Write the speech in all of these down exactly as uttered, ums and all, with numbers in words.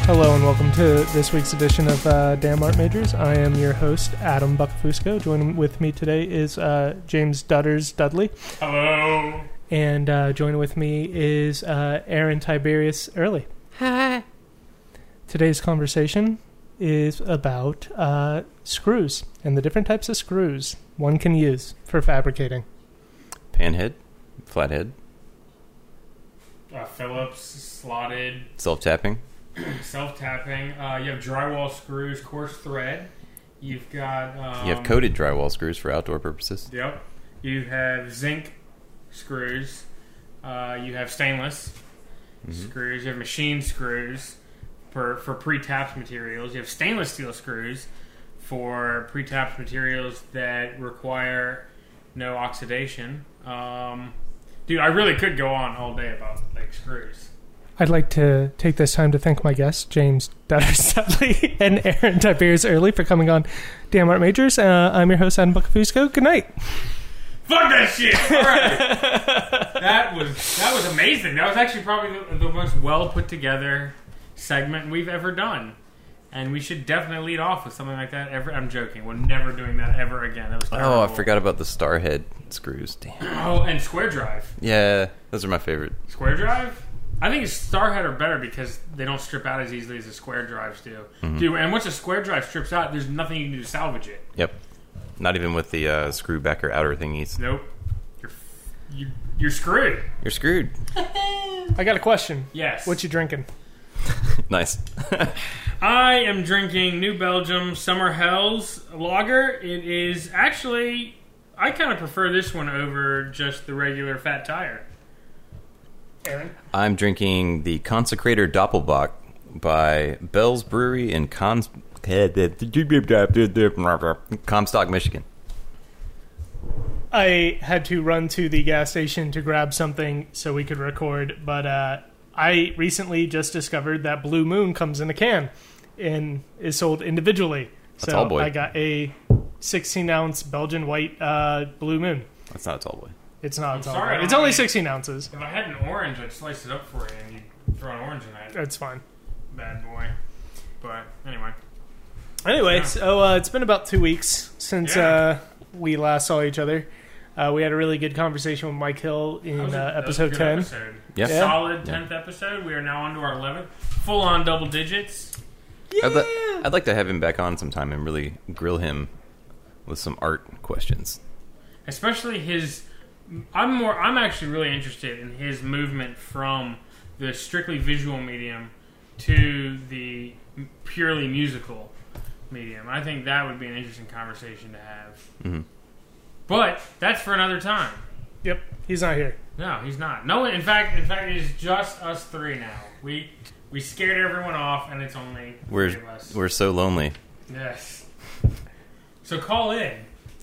Hello and welcome to this week's edition of uh, Damn Art Majors. I am your host, Adam Buckfusco. Joining with me today is uh, James Dutters Dudley. Hello. And uh, joining with me is uh, Aaron Tiberius Early. Hi. Today's conversation is about uh, screws and the different types of screws one can use for fabricating. Panhead, flathead, Uh, Phillips, slotted, self-tapping. self-tapping. Uh, you have drywall screws, coarse thread. You've got... Um, You have coated drywall screws for outdoor purposes. Yep. You have zinc screws. Uh, you have stainless Mm-hmm. screws. You have machine screws for, for pre-tapped materials. You have stainless steel screws for pre-tapped materials that require no oxidation. Um, dude, I really could go on all day about like screws. I'd like to take this time to thank my guests, James Dutters Dudley and Aaron Tiberius Early, for coming on Damn Art Majors. Uh, I'm your host, Adam Buckfusco. Good night. Fuck that shit! All right. that was that was amazing. That was actually probably the, the most well put together segment we've ever done, and we should definitely lead off with something like that. Ever, I'm joking. We're never doing that ever again. That was terrible. Oh, I forgot about the star head screws. Damn. Oh, and square drive. Yeah, those are my favorite. Square drive. I think Starhead are better because they don't strip out as easily as the square drives do. Mm-hmm. Dude, and once a square drive strips out, there's nothing you can do to salvage it. Yep. Not even with the uh, screw back or outer thingies. Nope. You're you, you're screwed. You're screwed. I got a question. Yes. What you drinking? Nice. I am drinking New Belgium Summer Hells Lager. It is actually, I kind of prefer this one over just the regular Fat Tire. Aaron? I'm drinking the Consecrator Doppelbock by Bell's Brewery in Cons- Comstock, Michigan. I had to run to the gas station to grab something so we could record, but uh, I recently just discovered that Blue Moon comes in a can and is sold individually. That's so all boy. I got a sixteen ounce Belgian white uh, Blue Moon. That's not a tall boy. It's not. It's, I'm all sorry, right. It's I only mean- sixteen ounces. If I had an orange, I'd slice it up for you and you'd throw an orange in that. That's fine. Bad boy. But anyway. Anyway, Yeah. so uh, it's been about two weeks since Yeah. uh, we last saw each other. Uh, we had a really good conversation with Mike Hill in That was a- uh, that was a episode good ten. Episode. Yeah. Solid tenth episode. We are now on to our eleventh. Full on double digits. Yeah. I'd, li- I'd like to have him back on sometime and really grill him with some art questions. Especially his... I'm more. I'm actually really interested in his movement from the strictly visual medium to the purely musical medium. I think that would be an interesting conversation to have. Mm-hmm. But that's for another time. Yep, he's not here. No, he's not. No, in fact, in fact, it is just us three now. We we scared everyone off, and it's only We're three of us. we're so lonely. Yes. So call in.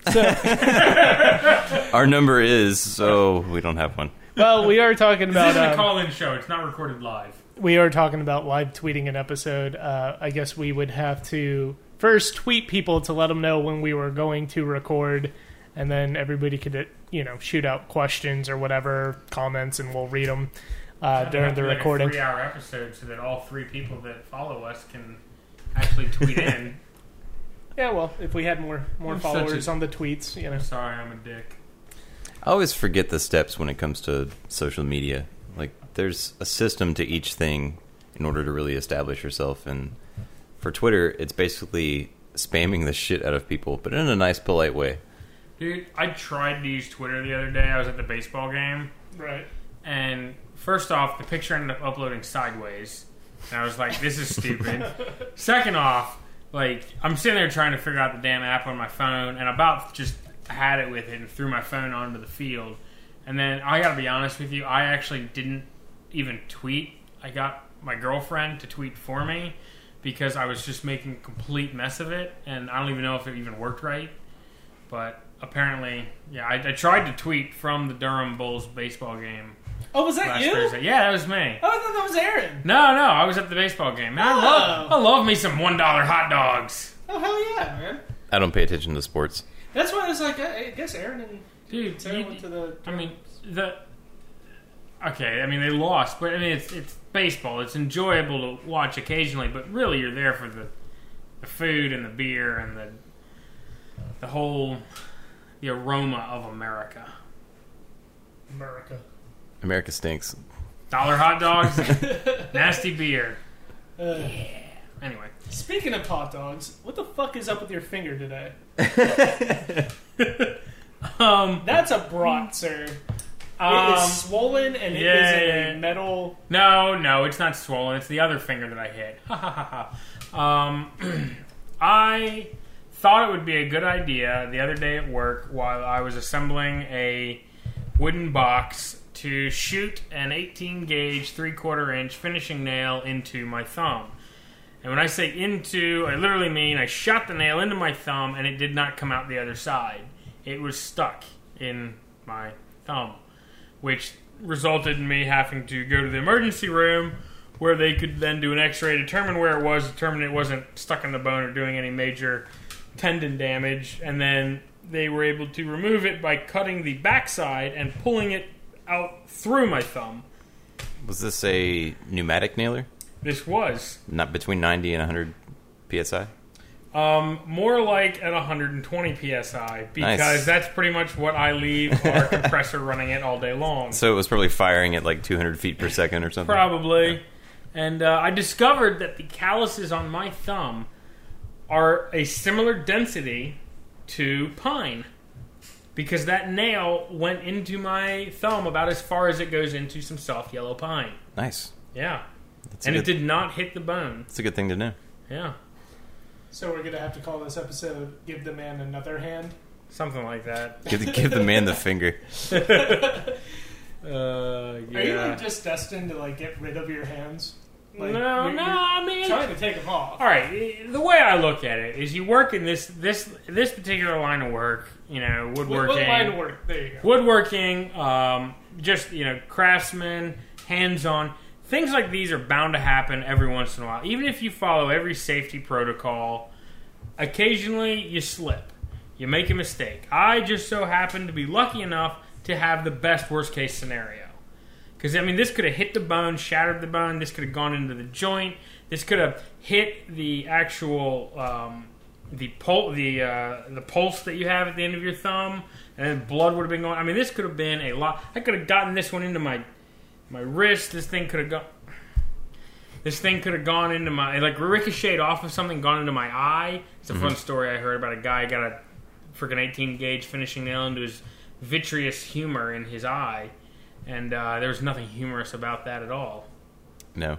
Our number is so we don't have one. Well, we are talking This about isn't a um, call-in show. It's not recorded live. we are talking about live tweeting an episode. Uh, I guess we would have to first tweet people to let them know when we were going to record, and then everybody could, you know, shoot out questions or whatever comments, and we'll read them uh, Have during to the make recording. A three-hour episode so that all three people that follow us can actually tweet in. Yeah, well, if we had more more I'm such followers a- on the tweets, you know. I'm sorry, I'm a dick. I always forget the steps when it comes to social media. Like, there's a system to each thing in order to really establish yourself. And for Twitter, it's basically spamming the shit out of people, but in a nice, polite way. Dude, I tried to use Twitter the other day. I was at the baseball game. Right. And first off, the picture ended up uploading sideways. And I was like, this is stupid. Second off, like, I'm sitting there trying to figure out the damn app on my phone, and about just had it with it and threw my phone onto the field. And then, I gotta be honest with you, I actually didn't even tweet. I got my girlfriend to tweet for me because I was just making a complete mess of it, and I don't even know if it even worked right. But apparently, yeah, I, I tried to tweet from the Durham Bulls baseball game. Oh, was that last you? Thursday. Yeah, that was me. Oh, I thought that was Aaron. No, no, I was at the baseball game. Man, I Oh. love, I love me some one dollar hot dogs. Oh, hell yeah, man. I don't pay attention to sports. That's why I was like, I guess Aaron and Dude, Sarah you- went to the... I mean, the Okay, I mean they lost, but I mean it's it's baseball. It's enjoyable to watch occasionally, but really you're there for the the food and the beer and the the whole the aroma of America. America. America stinks. Dollar hot dogs, nasty beer. Uh, Yeah. Anyway, Speaking of hot dogs, what the fuck is up with your finger today? um, That's a brat, sir. It um, is swollen and it yeah, is in yeah. a metal. no, no, it's not swollen. It's the other finger that I hit. Ha ha ha ha. Um, I thought it would be a good idea the other day at work while I was assembling a wooden box to shoot an eighteen gauge three quarter inch finishing nail into my thumb. And when I say into, I literally mean I shot the nail into my thumb and it did not come out the other side. It was stuck in my thumb, which resulted in me having to go to the emergency room where they could then do an x-ray, determine where it was, determine it wasn't stuck in the bone or doing any major tendon damage, and then they were able to remove it by cutting the backside and pulling it out through my thumb. Was this a pneumatic nailer? This was Not between ninety and one hundred P S I? um, more like at one hundred twenty P S I because Nice. that's pretty much what I leave our compressor running it all day long. So it was probably firing at like two hundred feet per second or something? Probably. And uh, I discovered that the calluses on my thumb are a similar density to pine. Because that nail went into my thumb about as far as it goes into some soft yellow pine. Nice. Yeah. That's a And it good, did not hit the bone. That's a good thing to know. Yeah. So we're gonna have to call this episode "Give the Man Another Hand." Something like that. Give the, give the man the finger. Uh, Are you yeah. like, just destined to like get rid of your hands? Like, no, you're- no, you're I mean... trying to take them off. All right, the way I look at it is you work in this this this particular line of work, you know, What, woodworking. what line of work? There you go. Woodworking, um, just, you know, craftsman, hands-on. Things like these are bound to happen every once in a while. Even if you follow every safety protocol, occasionally you slip. You make a mistake. I just so happen to be lucky enough to have the best worst-case scenario. Because, I mean, this could have hit the bone, shattered the bone. This could have gone into the joint. This could have hit the actual... Um, the pul- the uh, the pulse that you have at the end of your thumb, and then blood would have been going. I mean, this could have been a lot. I could have gotten this one into my my wrist. This thing could have gone. This thing could have gone into my like ricocheted off of something, gone into my eye. It's a Mhm. fun story I heard about a guy got a freaking eighteen gauge finishing nail into his vitreous humor in his eye, and uh, there was nothing humorous about that at all. No.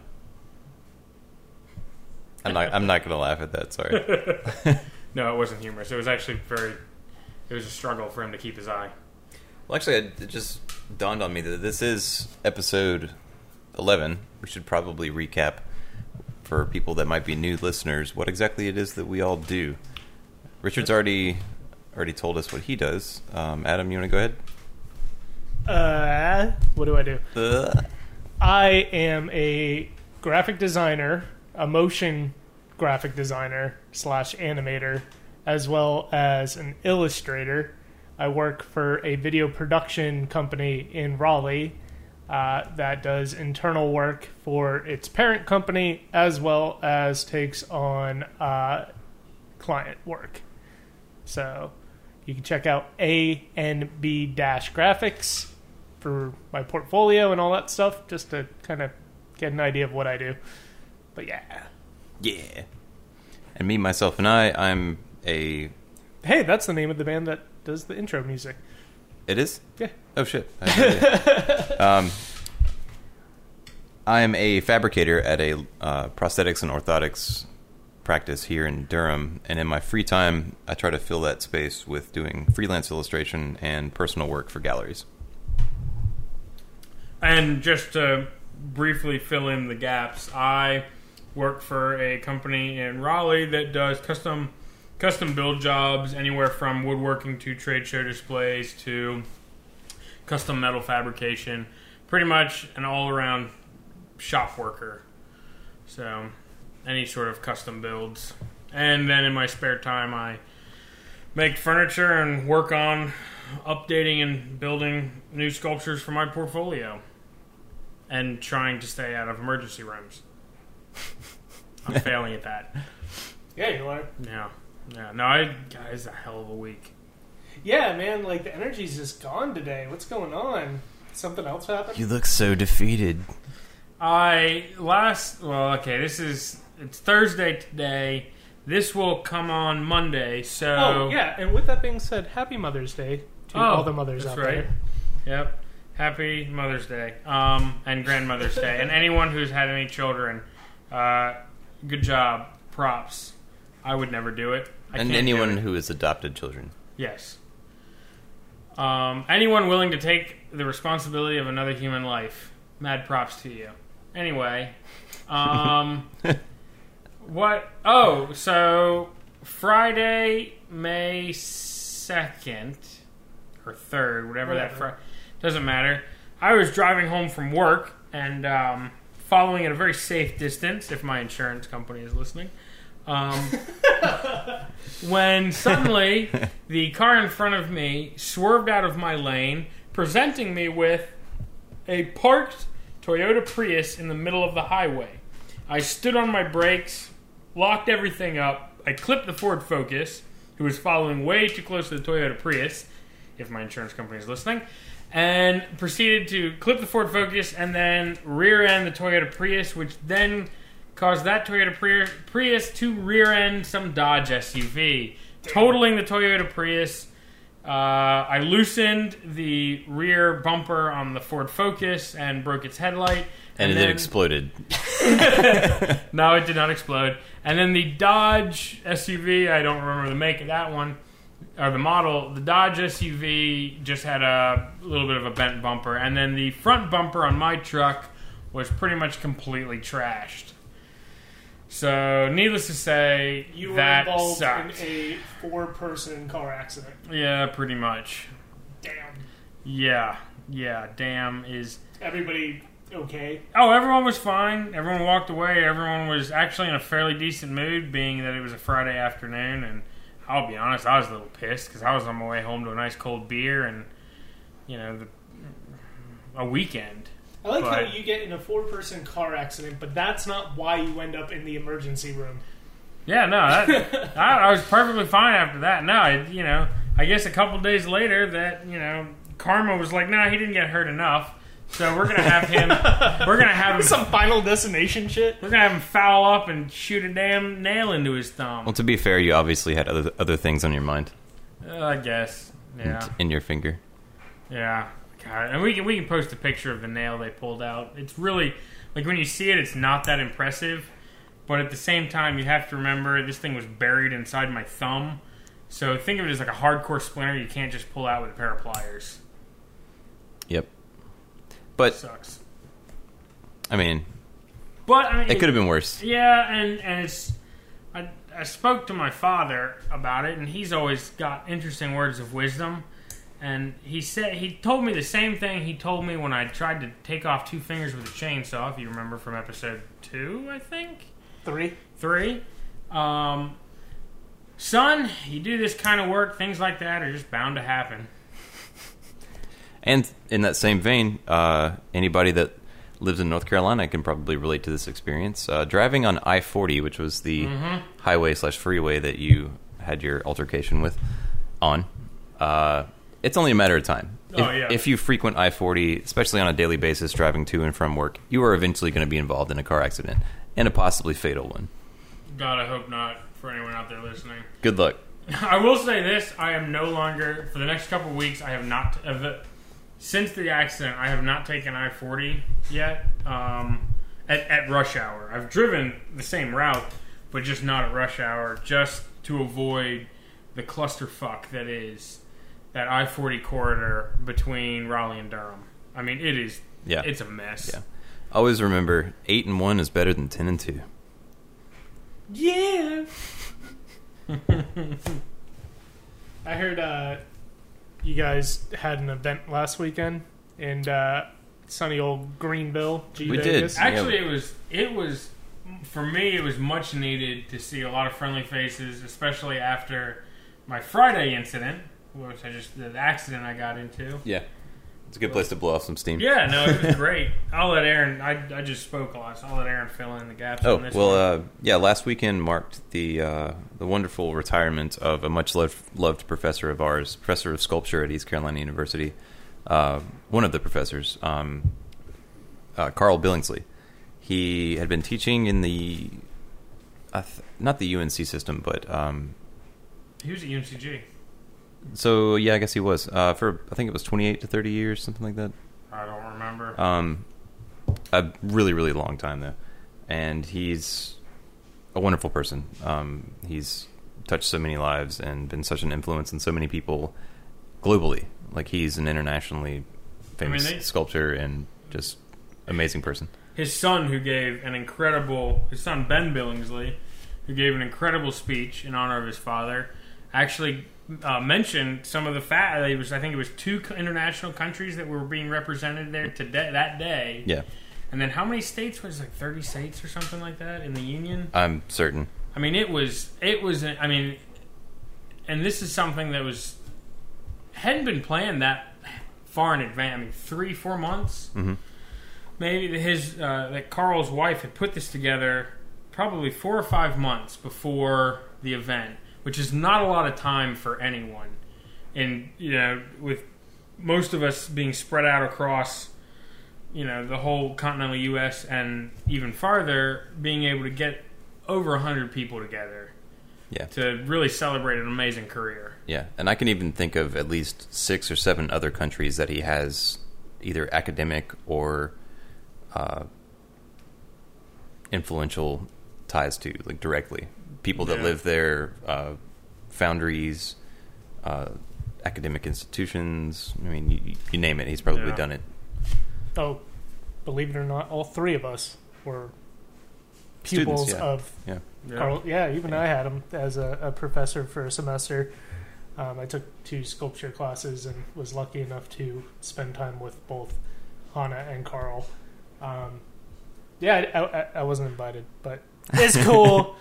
I'm not, I'm not going to laugh at that, sorry. No, it wasn't humorous. It was actually very. It was a struggle for him to keep his eye. Well, actually, it just dawned on me that this is episode eleven. We should probably recap for people that might be new listeners what exactly it is that we all do. Richard's already already told us what he does. Um, Adam, you want to go ahead? Uh, what do I do? Uh, I am a graphic designer, a motion graphic designer slash animator, as well as an illustrator. I work for a video production company in Raleigh uh, that does internal work for its parent company, as well as takes on uh, client work. So you can check out A N B Graphics for my portfolio and all that stuff, just to kind of get an idea of what I do. But yeah. yeah. And me, myself, and I, I'm a... Hey, that's the name of the band that does the intro music. It is? Yeah. Oh, shit. I had no idea. um, I am a fabricator at a uh, prosthetics and orthotics practice here in Durham, and in my free time, I try to fill that space with doing freelance illustration and personal work for galleries. And just to briefly fill in the gaps, I work for a company in Raleigh that does custom custom build jobs, anywhere from woodworking to trade show displays to custom metal fabrication. Pretty much an all-around shop worker. So, any sort of custom builds. And then in my spare time, I make furniture and work on updating and building new sculptures for my portfolio. and trying to stay out of emergency rooms. I'm failing at that. Yeah, you are. Yeah. Yeah. No, I, God, it's a hell of a week. Yeah, man, like, the energy's just gone today. What's going on? Something else happened? You look so defeated. I, last, well, okay, this is, it's Thursday today. This will come on Monday, so... Oh, yeah, and with that being said, happy Mother's Day to Oh, all the mothers that's out right. there. Yep. Happy Mother's Day. Um, and Grandmother's Day. And anyone who's had any children, uh, good job. Props. I would never do it. I And can't anyone do it. who has adopted children. Yes. Um, anyone willing to take the responsibility of another human life, mad props to you. Anyway, um, what? Oh, so Friday, May second or third, whatever, Whatever. that Friday, doesn't matter. I was driving home from work and um, following at a very safe distance, if my insurance company is listening. Um, when suddenly the car in front of me swerved out of my lane, presenting me with a parked Toyota Prius in the middle of the highway. I stood on my brakes, locked everything up. I clipped the Ford Focus, who was following way too close to the Toyota Prius, if my insurance company is listening, and proceeded to clip the Ford Focus and then rear end the Toyota Prius, which then caused that Toyota Pri- Prius to rear end some Dodge S U V, totaling the Toyota Prius. Uh, I loosened the rear bumper on the Ford Focus and broke its headlight. And, And it then- exploded. No, it did not explode. And then the Dodge S U V, I don't remember the make of that one, or the model. The Dodge S U V just had a little bit of a bent bumper. And then the front bumper on my truck was pretty much completely trashed. So, needless to say, You were that involved sucked. in a four-person car accident. Yeah, pretty much. Damn. Yeah, yeah, damn is... Everybody okay? Oh, everyone was fine. Everyone walked away. Everyone was actually in a fairly decent mood, being that it was a Friday afternoon. And I'll be honest, I was a little pissed because I was on my way home to a nice cold beer and, you know, the, a weekend. I like But- how you get in a four-person car accident, but that's not why you end up in the emergency room. Yeah, no, that, I, I was perfectly fine after that. No, I, you know, I guess a couple days later that, you know, karma was like, nah, he didn't get hurt enough. So we're gonna have him. We're gonna have him. Some Final Destination shit. We're gonna have him foul up and shoot a damn nail into his thumb. Well, to be fair, you obviously had other other things on your mind. Uh, I guess. Yeah. And in your finger. Yeah. God. And we can we can post a picture of the nail they pulled out. It's really like when you see it, it's not that impressive. But at the same time, you have to remember this thing was buried inside my thumb. So think of it as like a hardcore splinter you can't just pull out with a pair of pliers. Yep. But, Sucks. I mean, But I mean, it could have been worse. Yeah, and and it's. I I spoke to my father about it, and he's always got interesting words of wisdom. And he said he told me the same thing he told me when I tried to take off two fingers with a chainsaw. If you remember from episode two, I think Three. three. Um, son, you do this kind of work, things like that are just bound to happen. And in that same vein, uh, anybody that lives in North Carolina can probably relate to this experience. Uh, driving on I forty, which was the Mm-hmm. highway slash freeway that you had your altercation with on, uh, it's only a matter of time. Oh, if, yeah. if you frequent I forty, especially on a daily basis, driving to and from work, you are eventually going to be involved in a car accident, and a possibly fatal one. God, I hope not for anyone out there listening. Good luck. I will say this: I am no longer for the next couple of weeks. I have not of the, since the accident. I have not taken I forty yet um, at, at rush hour. I've driven the same route, but just not at rush hour, just to avoid the clusterfuck that is that I forty corridor between Raleigh and Durham. I mean, it is. Yeah. It's a mess. Yeah. Always remember, eight and one is better than ten and two. Yeah. I heard uh, you guys had an event last weekend in uh, sunny old Greenville, G We did. Vegas. Actually, it was it was for me. It was much needed to see a lot of friendly faces, especially after my Friday incident, which I just the accident I got into. Yeah. It's a good place to blow off some steam. Yeah, no, it was great. I'll let Aaron. I, I just spoke a lot, so I'll let Aaron fill in the gaps. Oh on this well, one. uh, yeah. Last weekend marked the uh, the wonderful retirement of a much loved, loved professor of ours, professor of sculpture at East Carolina University. Uh, one of the professors, um, uh, Carl Billingsley. He had been teaching in the uh, th- not the U N C system, but um, he was at U N C G. so yeah, I guess he was uh, for I think it was twenty-eight to thirty years, something like that. I don't remember. Um, a really, really long time though, and he's a wonderful person. Um, he's touched so many lives and been such an influence on so many people globally. Like he's an internationally famous I mean, they, sculptor and just amazing person. His son, who gave an incredible, his son Ben Billingsley, who gave an incredible speech in honor of his father, actually uh, mentioned some of the fact. It was, I think, it was two international countries that were being represented there today, that day. Yeah, and then how many states was it, like thirty states or something like that in the union? I'm certain. I mean, it was, it was. I mean, and this is something that was hadn't been planned that far in advance. I mean, three, four months. Mm-hmm. Maybe his uh, that Carl's wife had put this together probably four or five months before the event, which is not a lot of time for anyone. And you know, with most of us being spread out across, you know, the whole continental U S and even farther, being able to get over a hundred people together, yeah, to really celebrate an amazing career. Yeah, and I can even think of at least six or seven other countries that he has either academic or Uh, influential ties to, like directly people that Yeah. live there, uh, foundries, uh, academic institutions. I mean, you, you name it, he's probably Yeah. done it. Oh, believe it or not, all three of us were Students, pupils yeah. of Yeah, Yeah. Carl. Yeah, even I had him as a, a professor for a semester. Um, I took two sculpture classes and was lucky enough to spend time with both Hannah and Carl. Um, yeah, I, I, I wasn't invited, but it's cool.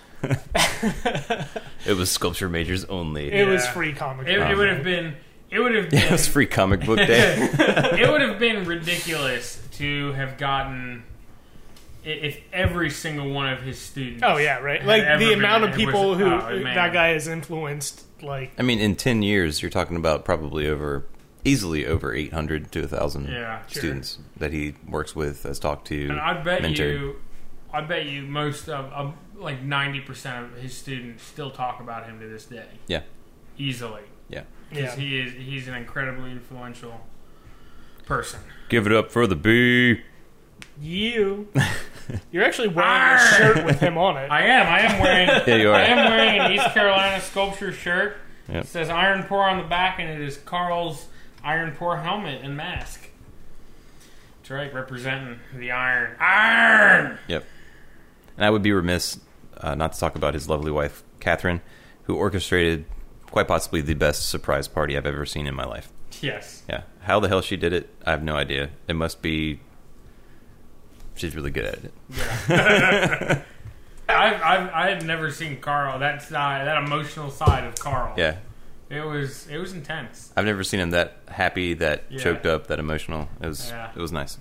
it was sculpture majors only. It Yeah. was free comic. It, book it would day. have been. It would have been. Yeah, it was free comic book day. It would have been ridiculous to have gotten i- if every single one of his students. Oh yeah, right. had Like ever the been- amount of it was- people who oh, man. that guy has influenced. Like I mean, in ten years, you're talking about probably over, easily over eight hundred to one thousand Yeah, sure. students that he works with, has talked to, And I bet mentored. you, I bet you most of, of like ninety percent of his students still talk about him to this day. Yeah. Easily. Yeah. Because Yeah. he is he's an incredibly influential person. Give it up for the B. you, you're actually wearing Arr! a shirt with him on it. I am. I am wearing Yeah, you are. I am wearing an East Carolina sculpture shirt. Yep. It says Iron Pour on the back, and it is Carl's Iron Pour helmet and mask. That's right, representing the iron. Iron! Yep. And I would be remiss uh, not to talk about his lovely wife, Catherine, who orchestrated quite possibly the best surprise party I've ever seen in my life. Yes. Yeah. How the hell she did it, I have no idea. It must be... She's really good at it. Yeah. I've, I've, I've never seen Carl, that side, that emotional side of Carl. Yeah. It was it was intense. I've never seen him that happy, that Yeah. choked up, that emotional. It was Yeah. it was nice.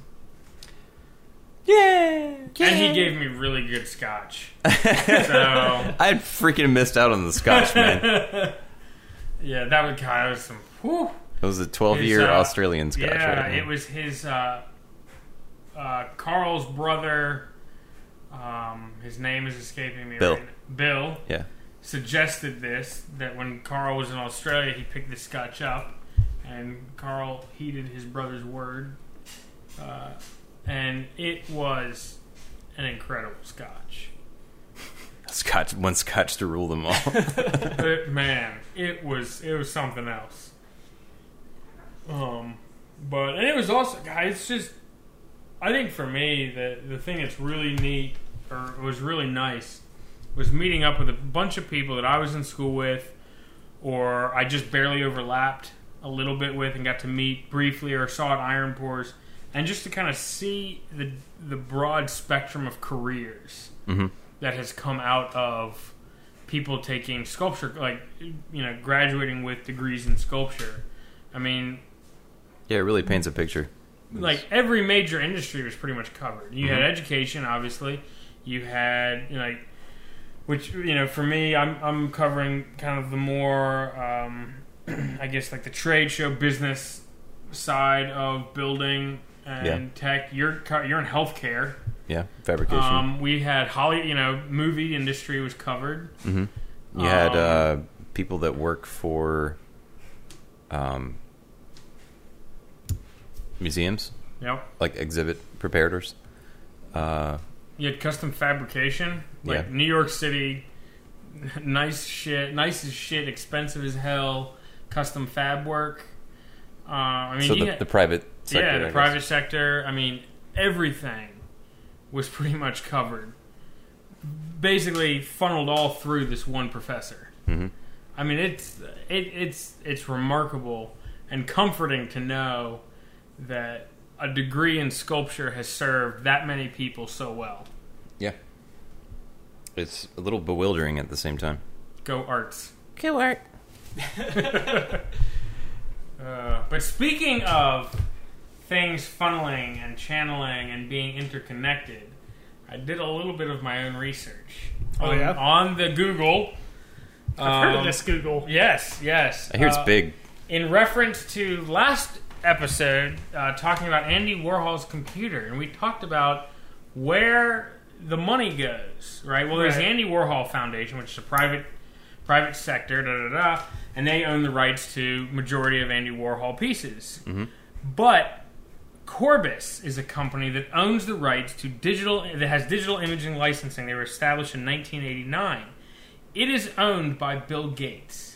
yeah, And he gave me really good scotch. So, I had freaking missed out on the scotch, man. yeah, that would kind of some... Whew. It was a twelve-year His, uh, Australian scotch. Yeah, right? it was his uh, uh, Carl's brother. Um, his name is escaping me. Bill. Right now. Bill Yeah. suggested this, that when Carl was in Australia, he picked this scotch up, and Carl heeded his brother's word, uh, and it was an incredible scotch. Scotch, one scotch to rule them all. But, man, it was it was something else. Um, but and it was also, guys, it's just, I think for me, the the thing that's really neat, or was really nice, was meeting up with a bunch of people that I was in school with, or I just barely overlapped a little bit with and got to meet briefly or saw at Iron Pours, and just to kind of see the the broad spectrum of careers hmm that has come out of people taking sculpture, like, you know, graduating with degrees in sculpture. I mean, Yeah, it really paints a picture. Like every major industry was pretty much covered. You mm-hmm. had education, obviously. You had you know, like, which you know, for me, I'm I'm covering kind of the more, um, I guess, like the trade show business side of building and yeah. tech. You're you're in healthcare. Yeah, fabrication. Um, we had Holly, you know, movie industry was covered. Mm-hmm. You um, had uh, people that work for um, museums. Yep. Like exhibit preparators. Uh, you had custom fabrication, like yeah. New York City, nice shit, nice as shit, expensive as hell, custom fab work. Uh, I mean, so the, had, the private sector. Yeah, the I private guess. sector. I mean, everything was pretty much covered. Basically, funneled all through this one professor. Mm-hmm. I mean, it's it, it's it's remarkable and comforting to know that a degree in sculpture has served that many people so well. Yeah, it's a little bewildering at the same time. Go arts. Go art. uh, but speaking of things funneling and channeling and being interconnected, I did a little bit of my own research. Oh, on, yeah? On the Google. I've um, heard of this Google. Yes, yes. I hear it's uh, big. In reference to last episode, uh, talking about Andy Warhol's computer, and we talked about where the money goes, right? Well, there's Right. the Andy Warhol Foundation, which is a private private sector, da da da, and they own the rights to majority of Andy Warhol pieces. Mm-hmm. But Corbis is a company that owns the rights to digital, that has digital imaging licensing. They were established in nineteen eighty-nine. It is owned by Bill Gates.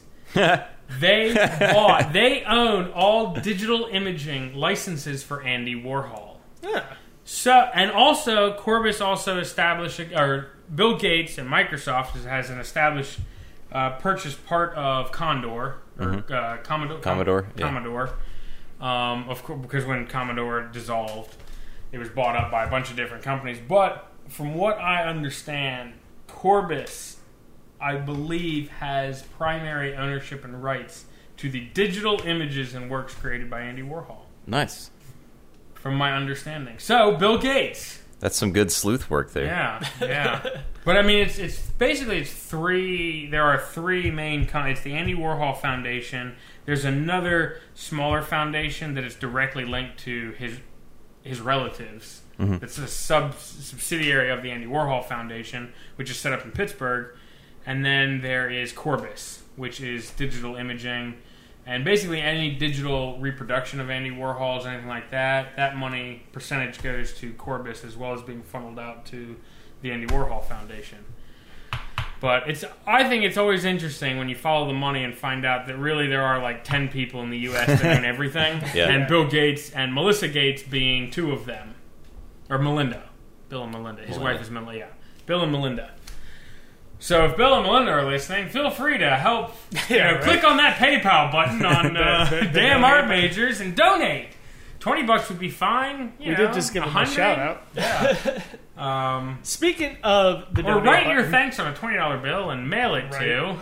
They bought, they own all digital imaging licenses for Andy Warhol. Yeah. So, and also, Corbis also established, or Bill Gates and Microsoft has an established, uh, purchased part of Condor, or Mm-hmm. uh, Commodore. Commodore, Com- yeah. Commodore. Um, of course, because when Commodore dissolved, it was bought up by a bunch of different companies. But from what I understand, Corbis, I believe, has primary ownership and rights to the digital images and works created by Andy Warhol. Nice. From my understanding. So, Bill Gates. That's some good sleuth work there. Yeah, yeah. But I mean, it's it's basically it's three. There are three main. Con- it's the Andy Warhol Foundation. There's another smaller foundation that is directly linked to his his relatives. Mm-hmm. It's a sub subsidiary of the Andy Warhol Foundation, which is set up in Pittsburgh. And then there is Corbis, which is digital imaging. And basically any digital reproduction of Andy Warhol's, anything like that, that money percentage goes to Corbis as well as being funneled out to the Andy Warhol Foundation. But it's I think it's always interesting when you follow the money and find out that really there are like ten people in the U S that own everything. Yeah. And Bill Gates and Melissa Gates being two of them. Or Melinda. Bill and Melinda. His Melinda. wife is Melinda, yeah. Bill and Melinda. So if Bill and Melinda are listening, feel free to help. You Yeah, know, right. click on that PayPal button on uh, The- the- the Damn donate Art button. Majors and donate. Twenty bucks would be fine. You We know, did just give a him a hundred. shout out. Yeah. um, Speaking of the or donate write your button, thanks on a twenty dollar bill and mail it to.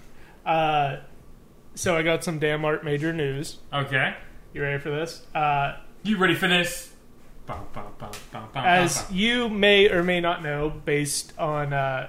uh, so I got some Damn Art Major news. Okay. You ready for this? Uh, You ready for this? Bum, bum, bum, bum, bum, as bum, bum. you may or may not know, based on uh,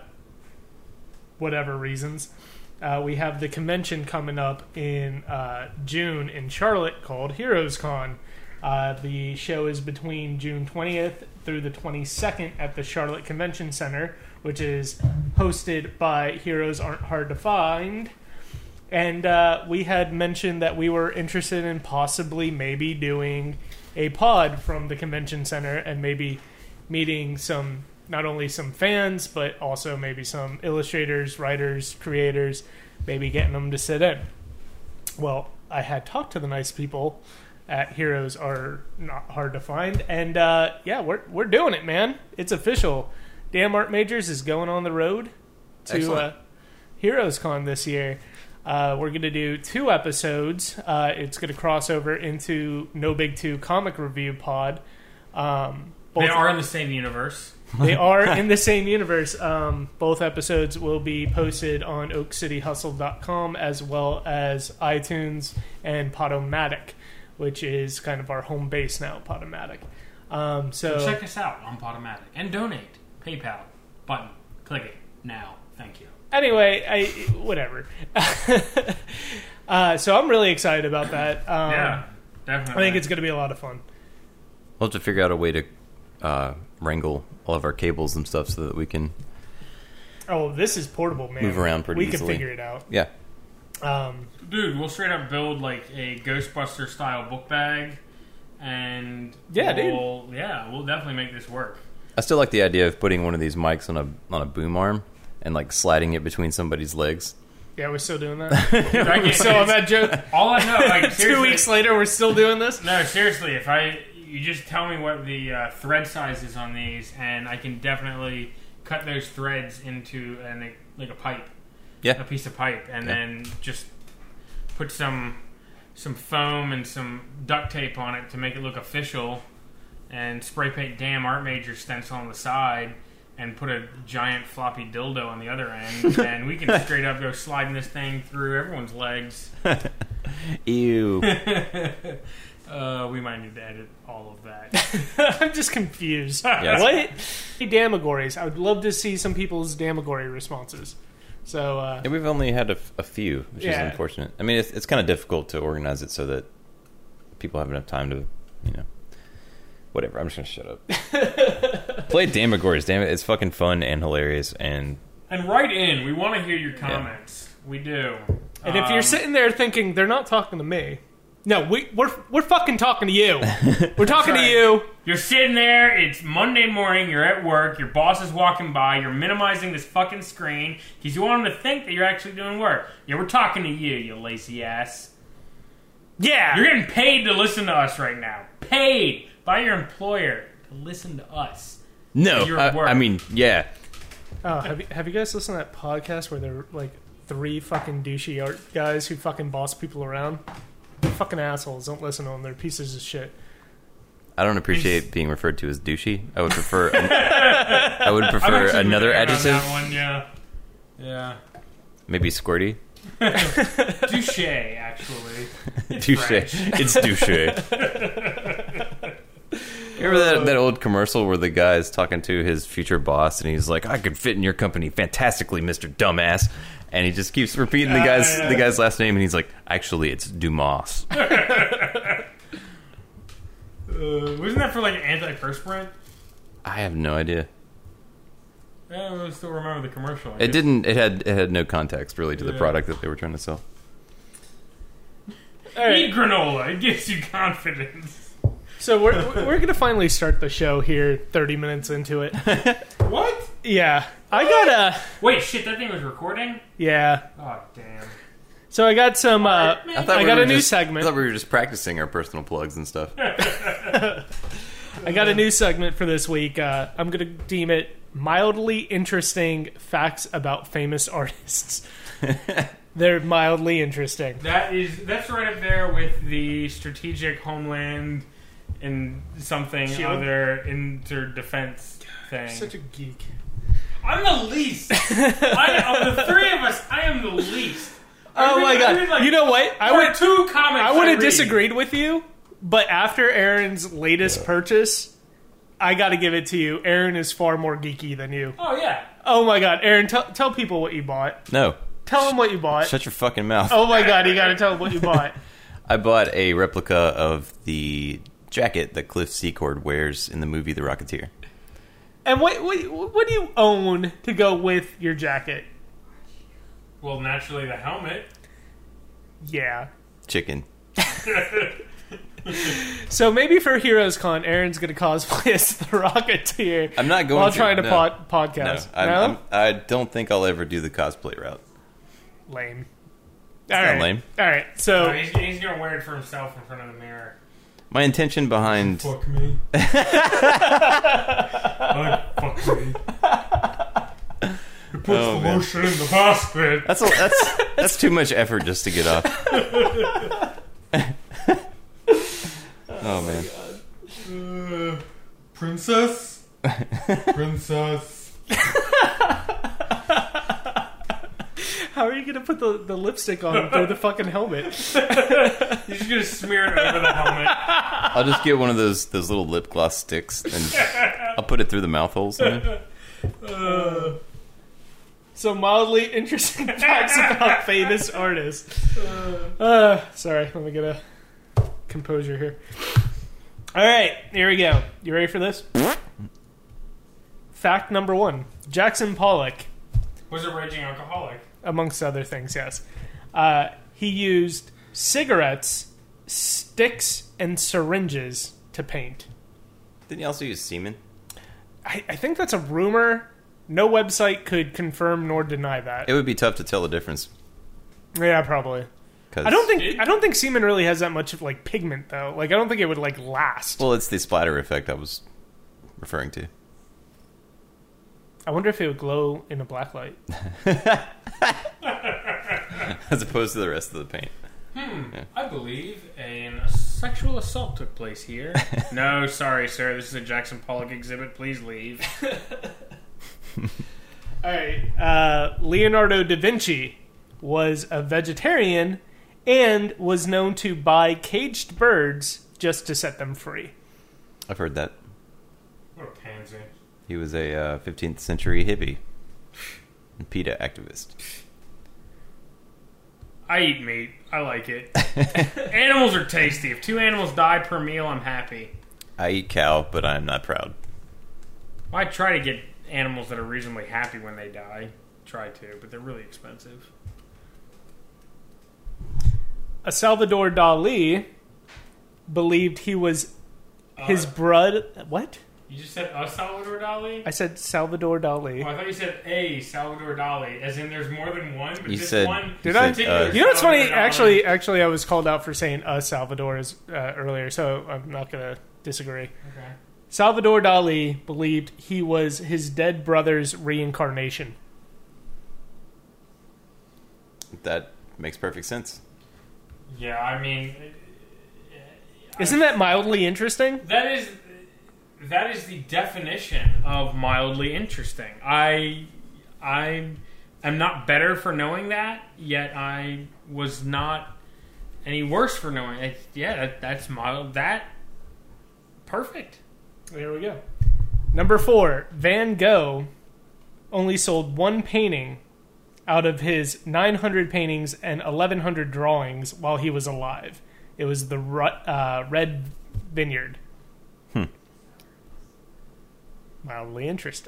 whatever reasons, uh, we have the convention coming up in uh, June in Charlotte called Heroes Con. Uh, the show is between June twentieth through the twenty-second at the Charlotte Convention Center, which is hosted by Heroes Aren't Hard to Find. And uh, we had mentioned that we were interested in possibly maybe doing a pod from the convention center and maybe meeting some, not only some fans, but also maybe some illustrators, writers, creators, maybe getting them to sit in. Well, I had talked to the nice people at Heroes Are Not Hard to Find, and uh, yeah, we're we're doing it, man. It's official. Damn Art Majors is going on the road to uh, Excellent. Heroes Con this year. Uh, we're going to do two episodes. Uh, it's going to cross over into No Big Two Comic Review Pod. Um, They both- are in the same universe. they are in the same universe. Um, both episodes will be posted on oak city hustle dot com as well as iTunes and Podomatic. which is kind of our home base now, Podomatic. Um, so So check us out on Podomatic and donate. PayPal button. Click it now. Thank you. Anyway, I whatever. uh, so I'm really excited about that. Um, Yeah, I definitely. think it's going to be a lot of fun. We'll have to figure out a way to uh, wrangle all of our cables and stuff so that we can Oh, this is portable, man. move around pretty we easily. can figure it out. Yeah. Um, Dude, we'll straight up build like a Ghostbuster style book bag, and Yeah, dude. we'll, yeah, we'll definitely make this work. I still like the idea of putting one of these mics on a on a boom arm and like sliding it between somebody's legs. yeah, we're still doing that. I can- So I'm at Joe. all I know, like Two seriously- weeks later, we're still doing this. No, seriously, if I you just tell me what the uh, thread size is on these, and I can definitely cut those threads into an, like a pipe, Yeah. a piece of pipe, and Yeah. then just put some some foam and some duct tape on it to make it look official, and spray paint damn Art Major stencil on the side, and put a giant floppy dildo on the other end, and we can straight up go sliding this thing through everyone's legs. Ew. Uh, we might need to edit all of that. I'm just confused. Yes. What? Hey, Damagories. I would love to see some people's Damagory responses. So, uh, And we've only had a, f- a few, which Yeah. is unfortunate. I mean, it's, it's kind of difficult to organize it so that people have enough time to, you know, whatever. I'm just going to shut up. Play Damagories, damn it. It's fucking fun and hilarious. And And write in. We want to hear your comments. We do. and if you're Um, sitting there thinking they're not talking to me, no, we, we're we're fucking talking to you. We're talking to right. you. You're sitting there, it's Monday morning, you're at work, your boss is walking by, you're minimizing this fucking screen because you want them to think that you're actually doing work. Yeah, we're talking to you, you lazy ass. Yeah. You're getting paid to listen to us right now. Paid by your employer to listen to us. no, Your I, work. I mean, yeah. Oh, have you, have you guys listened to that podcast where they're like three fucking douchey art guys who fucking boss people around? They're fucking assholes. Don't listen to them. They're pieces of shit. I don't appreciate being referred to as douchey. I would prefer an, I would I'm prefer actually another with Aaron on adjective. that one, yeah. Yeah. Maybe squirty. Touche, actually. Douche. French. It's douche. Remember that, that old commercial where the guy's talking to his future boss and he's like, "I could fit in your company fantastically, Mister Dumbass," and he just keeps repeating the guy's yeah. the guy's last name and he's like, "Actually, it's Dumas." Uh, wasn't that for like an antiperspirant? I have no idea. Yeah, I still remember the commercial. I It guess. didn't. It had it had no context really to the Yeah. product that they were trying to sell. All right. Eat granola. It gives you confidence. So we're we're gonna finally start the show here. Thirty minutes into it. What? Yeah, I got a Wait, shit, that thing was recording? yeah. Oh, damn. So I got some. Uh, I I we got were a new just- segment. I thought we were just practicing our personal plugs and stuff. I got a new segment for this week. Uh, I'm gonna deem it mildly interesting facts about famous artists. They're mildly interesting. That is, that's right up there with the strategic homeland and something Shield? other interdefense thing. Such a geek. I'm the least. I, of the three of us, I am the least. I Oh read- my I god! read, like, You know what? I there are would two comics. I would have read. disagreed with you, but after Aaron's latest purchase, I got to give it to you. Aaron is far more geeky than you. Oh yeah. Oh my god, Aaron! Tell tell people what you bought. No, Tell them what you bought. shut your fucking mouth. Oh my god, you got to tell them what you bought. I bought a replica of the jacket that Cliff Secord wears in the movie The Rocketeer. And what what what do you own to go with your jacket? Well, naturally, the helmet. Yeah. Chicken. So maybe for Heroes Con, Aaron's going to cosplay as the Rocketeer. I'm not going while to. trying to no. pod, No, podcast. I'm, No, I'm, I don't think I'll ever do the cosplay route. lame. not All right, lame. All right. So So he's, he's gonna wear it for himself in front of the mirror. My intention behind Fuck me. Like, fuck me. He puts Oh, the man. lotion in the basket. that's a, that's that's too much effort just to get off. Oh man. Uh, princess? Princess. How are you going to put the, the lipstick on through the fucking helmet? You're just gonna smear it over the helmet. I'll just get one of those those little lip gloss sticks and I'll put it through the mouth holes. Man. Uh, so mildly interesting facts about famous artists. Uh, sorry, let me get a composure here. All right, here we go. You ready for this? Fact number one. Jackson Pollock, Was a raging alcoholic. amongst other things, yes. Uh, he used cigarettes, sticks, and syringes to paint. Didn't you also use semen? I, I think that's a rumor. No website could confirm nor deny that. It would be tough to tell the difference. Yeah, probably. Cause, I don't think I don't think semen really has that much of like pigment though. Like I don't think it would like last. Well, it's the splatter effect I was referring to. I wonder if it would glow in a black light. As opposed to the rest of the paint. Hmm. Yeah. I believe an, a sexual assault took place here. No, sorry, sir. This is a Jackson Pollock exhibit. Please leave. All right. Uh, Leonardo da Vinci was a vegetarian and was known to buy caged birds just to set them free. I've heard that. What a pansy. He was a uh, fifteenth century hippie and PETA activist. I eat meat. I like it. Animals are tasty. If two animals die per meal, I'm happy. I eat cow, but I'm not proud. Well, I try to get animals that are reasonably happy when they die. Try to, but they're really expensive. A Salvador Dali believed he was his Uh, brother. What? You just said a Salvador Dali? I said Salvador Dali. Oh, I thought you said a Salvador Dali, as in there's more than one. But You this said- one Did I? said, uh, You know what's funny? Salvador Dali- Actually, actually, I was called out for saying "a Salvador" as, uh, earlier, so I'm not going to disagree. Okay. Salvador Dali believed he was his dead brother's reincarnation. That makes perfect sense. Yeah, I mean, Isn't that mildly interesting? that is that is the definition of mildly interesting. I I am not better for knowing that, yet I was not any worse for knowing it. Yeah, that, that's mild. That perfect. There we go. Number four, Van Gogh only sold one painting out of his nine hundred paintings and eleven hundred drawings while he was alive. It was the Ru- uh, Red Vineyard. Hmm. Mildly interesting.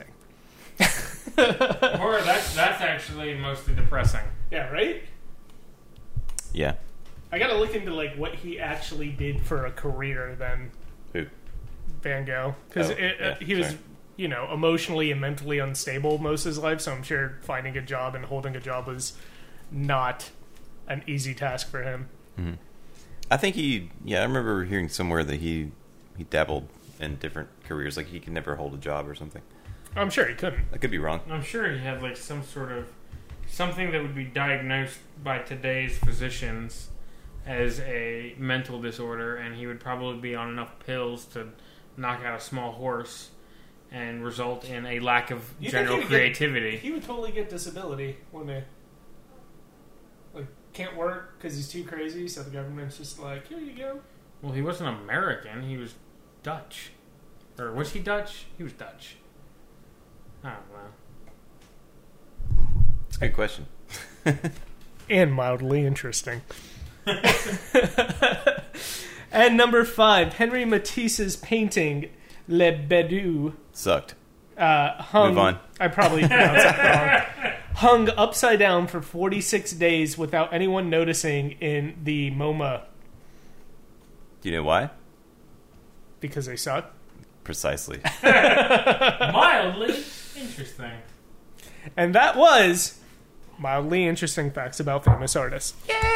Or that's that's actually mostly depressing. Yeah, right? Yeah. I gotta look into like what he actually did for a career then, Who? Van Gogh. Because Oh, yeah, he was, sorry. you know, emotionally and mentally unstable most of his life, so I'm sure finding a job and holding a job was not an easy task for him. Mm-hmm. I think he. Yeah, I remember hearing somewhere that he he dabbled in different careers. Like he could never hold a job or something. I'm sure he couldn't. I could be wrong. I'm sure he had like some sort of something that would be diagnosed by today's physicians as a mental disorder, and he would probably be on enough pills to knock out a small horse and result in a lack of You think general he would creativity. Get, he would totally get disability, wouldn't he? Like, can't work because he's too crazy, so the government's just like, here you go. Well, he wasn't American. He was Dutch. Or was he Dutch? He was Dutch. I don't know. It's a good question. And mildly interesting. And number five, Henry Matisse's painting Le Bedu Sucked. uh, hung. Move on. I probably pronounced that wrong. Hung upside down for forty-six days without anyone noticing in the MoMA Do you know why? because they suck. Precisely. Mildly interesting. And that was mildly interesting facts about famous artists.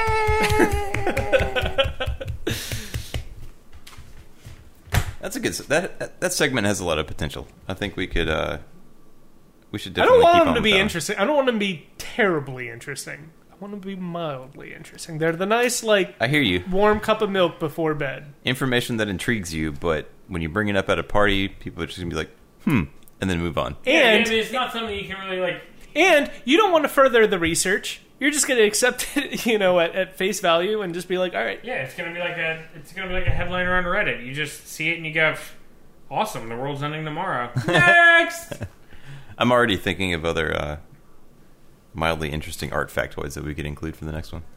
That's a good. That that- that segment has a lot of potential. I think we could. Uh, we should I definitely don't want keep them on to with be that one. interesting. I don't want them to be terribly interesting. I want them to be mildly interesting. They're the nice, like, I hear you. warm cup of milk before bed. Information that intrigues you, but when you bring it up at a party, people are just gonna be like, "Hmm," and then move on. Yeah, And and it's not something you can really like. And you don't want to further the research. You're just going to accept it, you know, at, at face value and just be like, all right. Yeah, it's gonna be like a it's gonna be like a headline on Reddit. You just see it and you go, awesome, the world's ending tomorrow. Next. I'm already thinking of other uh, mildly interesting art factoids that we could include for the next one.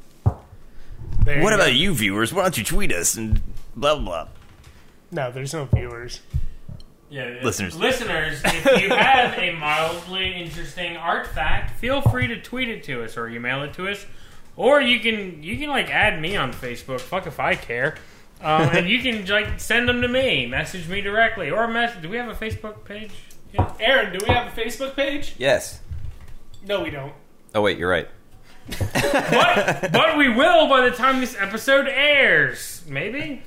There What you go. about you, viewers? Why don't you tweet us and blah blah blah? No, there's no viewers. Yeah, if- Listeners. Listeners, if you have a mildly interesting art fact, feel free to tweet it to us or email it to us, or you can you can like add me on Facebook. Fuck if I care. Um, and you can like send them to me, message me directly, or message. Do we have a Facebook page? Yeah. Aaron, do we have a Facebook page? Yes. No, we don't. Oh wait, you're right. but but we will by the time this episode airs. Maybe.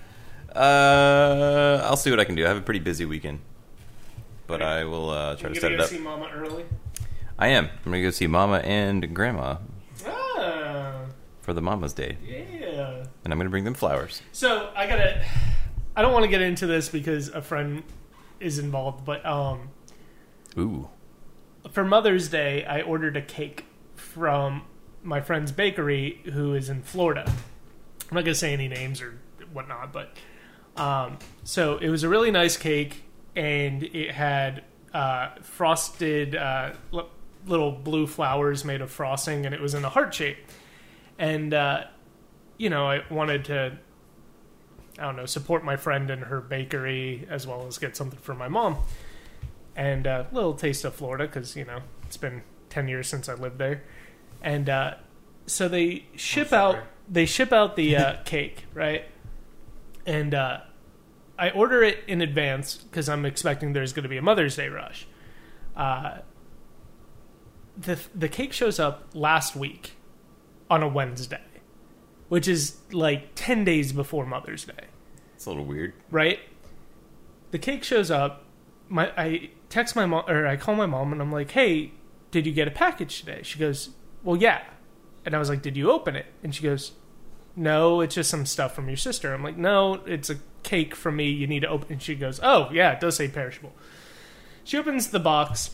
Uh, I'll see what I can do. I have a pretty busy weekend, but I will uh, try You're to gonna set it go up. see Mama early? I am. I'm gonna go see Mama and Grandma Ah, for the Mama's Day, yeah. and I'm gonna bring them flowers. So I gotta. I don't want to get into this because a friend is involved, but um, Ooh. for Mother's Day, I ordered a cake from my friend's bakery who is in Florida. I'm not gonna say any names or whatnot, but um, so it was a really nice cake, and it had uh, frosted uh, l- little blue flowers made of frosting, and it was in a heart shape. And uh, you know, I wanted to, I don't know, support my friend and her bakery as well as get something for my mom. And a uh, little taste of Florida because, you know, it's been ten years since I lived there. And uh, so they ship sorry. out they ship out the uh, cake, right? And uh, I order it in advance because I'm expecting there's going to be a Mother's Day rush. Uh, the the cake shows up last week on a Wednesday, which is like ten days before Mother's Day. It's a little weird. Right? The cake shows up. My I text my mom, or I call my mom, and I'm like, "Hey, did you get a package today?" She goes, "Well, yeah." And I was like, "Did you open it?" And she goes, "No, it's just some stuff from your sister." I'm like, "No, it's a cake from me. You need to open." And she goes, "Oh, yeah, it does say perishable." She opens the box,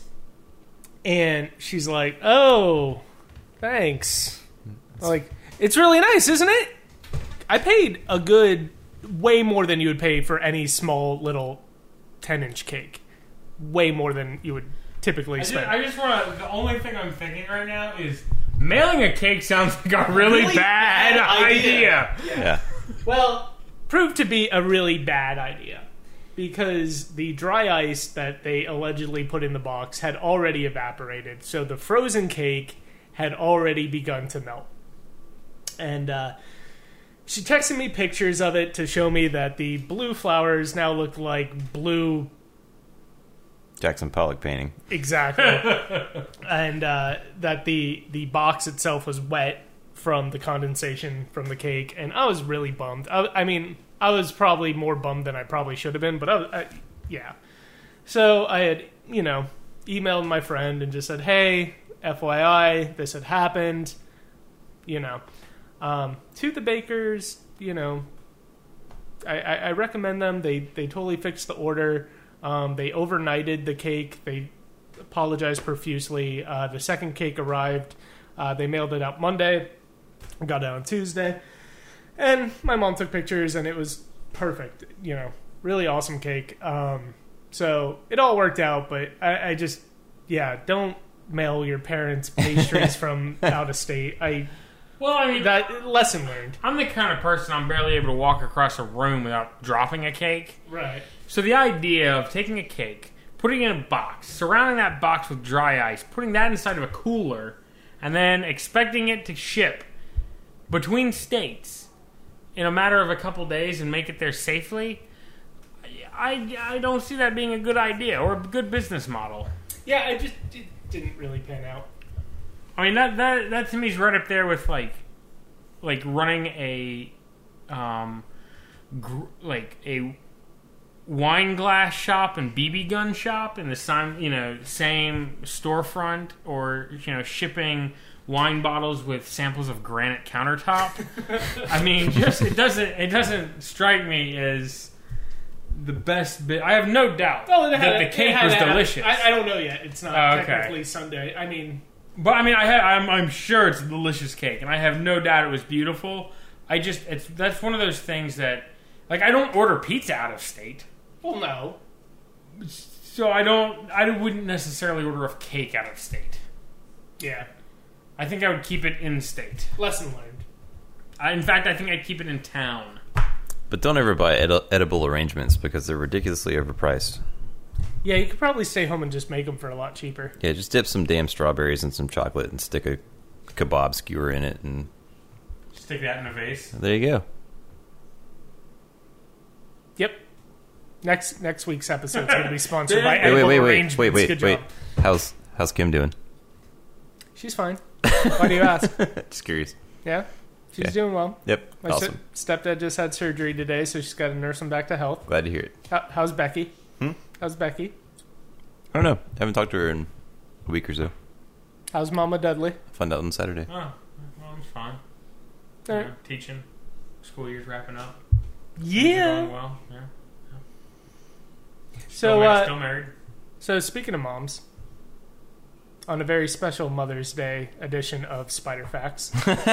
and she's like, "Oh, thanks." I'm like, it's really nice, isn't it? I paid a good, way more than you would pay for any small little ten-inch cake. Way more than you would typically I just, spend. I just want to. The only thing I'm thinking right now is mailing a cake sounds like a really, Really bad, bad idea. idea. Yeah. Well, proved to be a really bad idea because the dry ice that they allegedly put in the box had already evaporated, so the frozen cake had already begun to melt. And uh, she texted me pictures of it to show me that the blue flowers now look like blue. Jackson Pollock painting. Exactly. And uh, that the the box itself was wet from the condensation from the cake, and I was really bummed. I, I mean, I was probably more bummed than I probably should have been, but I, was, I, yeah. So I had, you know, emailed my friend and just said, "Hey, F Y I, this had happened." You know, um, to the bakers, you know, I, I, I recommend them. They they totally fixed the order. Um, they overnighted the cake. They apologized profusely. Uh, the second cake arrived. Uh, they mailed it out Monday. Got it on Tuesday. And my mom took pictures, and it was perfect. You know, really awesome cake. Um, so it all worked out, but I, I just, yeah, don't mail your parents pastries from out of state. I Well, I mean, that lesson learned. I'm the kind of person I'm barely able to walk across a room without dropping a cake. Right. So the idea of taking a cake, putting it in a box, surrounding that box with dry ice, putting that inside of a cooler, and then expecting it to ship between states in a matter of a couple days and make it there safely, I, I don't see that being a good idea or a good business model. Yeah, I just it didn't really pan out. I mean, that that that to me is right up there with like, like running a, um, gr- like a wine glass shop and B B gun shop in the same, you know, same storefront, or you know, shipping wine bottles with samples of granite countertop. I mean, just it doesn't it doesn't strike me as the best bit. I have no doubt Well, it had, that the it cake had- was it had- delicious. I, I don't know yet. It's not Oh, okay. technically Sunday. I mean, But I mean, I ha- I'm, I'm sure it's a delicious cake, and I have no doubt it was beautiful. I just it's that's one of those things that, like, I don't order pizza out of state, well, no. so I don't I wouldn't necessarily order a cake out of state. Yeah. I think I would keep it in state. Lesson learned. I, in fact, I think I'd keep it in town. But don't ever buy edi- edible arrangements because they're ridiculously overpriced. Yeah, you could probably stay home and just make them for a lot cheaper. Yeah, just dip some damn strawberries in some chocolate and stick a kebab skewer in it, and Stick that in a vase. there you go. Yep. Next next week's episode is going to be sponsored by Wait, Wait, Edible wait, wait, wait, Arrangements. wait, wait, Good wait. job. How's how's Kim doing? She's fine. Why do you ask? Just curious. Yeah, she's Okay. doing well. Yep, My awesome. st- stepdad just had surgery today, so she's got to nurse him back to health. Glad to hear it. How, how's Becky? Hmm? How's Becky? I don't know. Haven't talked to her in a week or so. How's Mama Dudley? I'll find out on Saturday. Oh, well, it's fine. All right. Yeah, teaching. School year's wrapping up. Yeah. Going well. Yeah. Still, So, mar- uh, still married. so speaking of moms, on a very special Mother's Day edition of Spider Facts,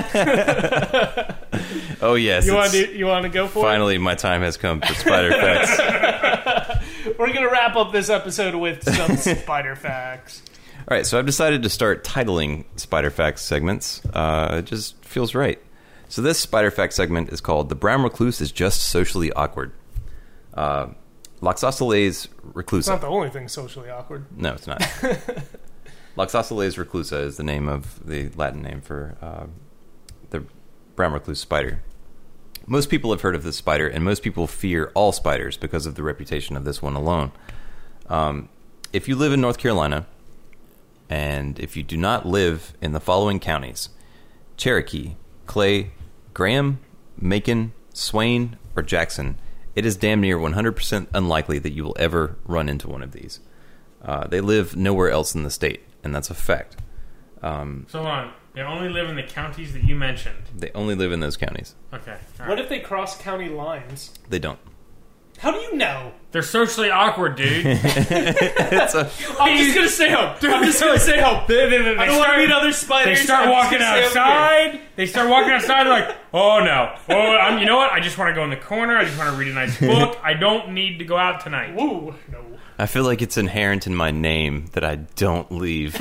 Oh yes, you want it's- to you want to go for finally my time has come for Spider Facts. it? We're gonna wrap up this episode with some Spider Facts. All right, so I've decided to start titling Spider Facts segments. Uh, it just feels right. So this Spider Facts segment is called "The Brown Recluse is Just Socially Awkward." Uh, Loxosceles It's reclusa. not the only thing socially awkward. No, it's not. Loxosceles reclusa is the name of the Latin name for uh, the brown recluse spider. Most people have heard of this spider, and most people fear all spiders because of the reputation of this one alone. Um, if you live in North Carolina, and if you do not live in the following counties: Cherokee, Clay, Graham, Macon, Swain, or Jackson, it is damn near one hundred percent unlikely that you will ever run into one of these. Uh, they live nowhere else in the state, and that's a fact. Um, So hold on. They only live in the counties that you mentioned. they only live in those counties. Okay. all right. What if they cross county lines? They don't. How do you know? They're socially awkward, dude. It's a, I'm just gonna stay home. I'm just gonna stay home. They, they, they, I don't start, want to meet other spiders. They start I'm just walking gonna stay over here. outside. They start walking outside. They're like, oh no. Oh, I'm, you know what? I just want to go in the corner. I just want to read a nice book. I don't need to go out tonight. Woo! No. I feel like it's inherent in my name that I don't leave.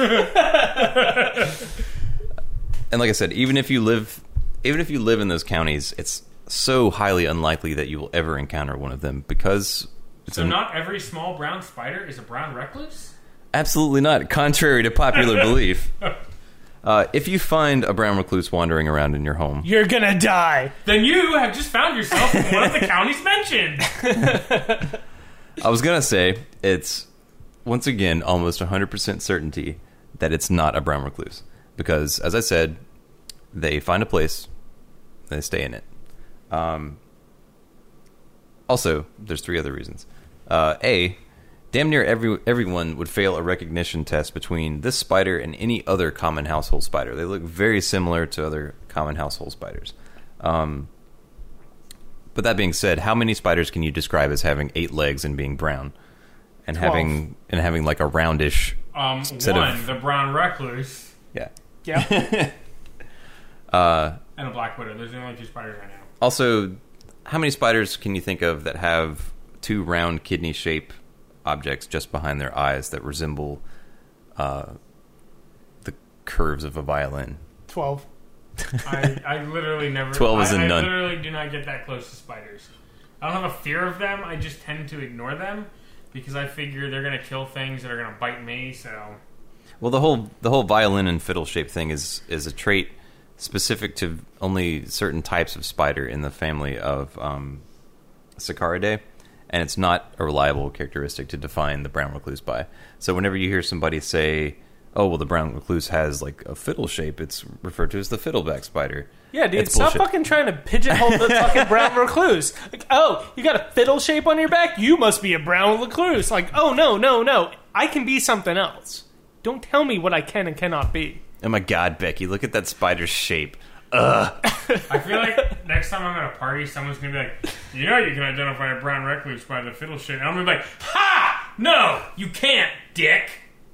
And like I said, even if you live, even if you live in those counties, it's so highly unlikely that you will ever encounter one of them because it's So an- not every small brown spider is a brown recluse? absolutely not, contrary to popular belief. Uh, if you find a brown recluse wandering around in your home, You're gonna die. Then you have just found yourself in one of the counties mentioned. I was gonna say it's once again almost one hundred percent certainty that it's not a brown recluse because, as I said, they find a place, they stay in it. Um, also, there's three other reasons. Uh, a, damn near every everyone would fail a recognition test between this spider and any other common household spider. They look very similar to other common household spiders. Um, but that being said, how many spiders can you describe as having eight legs and being brown, and Twelve. having and having like a roundish? Um, Instead one, of- the brown recluse, Yeah. Yeah. Uh, and a black widow. Those are the only two spiders I know. Also, how many spiders can you think of that have two round kidney-shaped objects just behind their eyes that resemble uh, the curves of a violin? Twelve. I, I literally never. Twelve is I, a I none. literally do not get that close to spiders. I don't have a fear of them. I just tend to ignore them because I figure they're going to kill things that are going to bite me. So Well, the whole the whole violin and fiddle-shaped thing is is a trait specific to only certain types of spider in the family of um, Sicaridae, and it's not a reliable characteristic to define the brown recluse by. So whenever you hear somebody say, "Oh, well, the brown recluse has like a fiddle shape," it's referred to as the fiddleback spider. Yeah, dude, It's stop bullshit. fucking trying to pigeonhole the fucking brown recluse. Like, oh, you got a fiddle shape on your back? You must be a brown recluse. Like, oh, no, no, no. I can be something else. Don't tell me what I can and cannot be. Oh my God, Becky, look at that spider's shape. Ugh. I feel like next time I'm at a party, someone's gonna be like, "You know, you can identify a brown recluse by the fiddle shit," and I'm gonna be like, "Ha! No, you can't, dick."